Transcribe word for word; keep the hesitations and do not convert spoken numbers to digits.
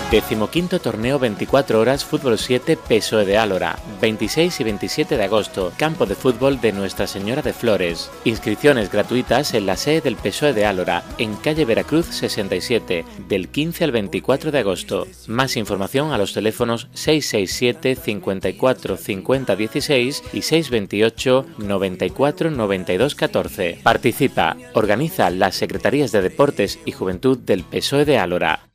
Decimoquinto Torneo veinticuatro horas Fútbol siete P S O E de Álora, veintiséis y veintisiete de agosto, campo de fútbol de Nuestra Señora de Flores. Inscripciones gratuitas en la sede del P S O E de Álora, en calle Veracruz sesenta y siete, del quince al veinticuatro de agosto. Más información a los teléfonos seis seis siete, cincuenta y cuatro, cincuenta dieciséis y seis veintiocho, noventa y cuatro, noventa y dos catorce. Participa, organiza las Secretarías de Deportes y Juventud del P S O E de Álora.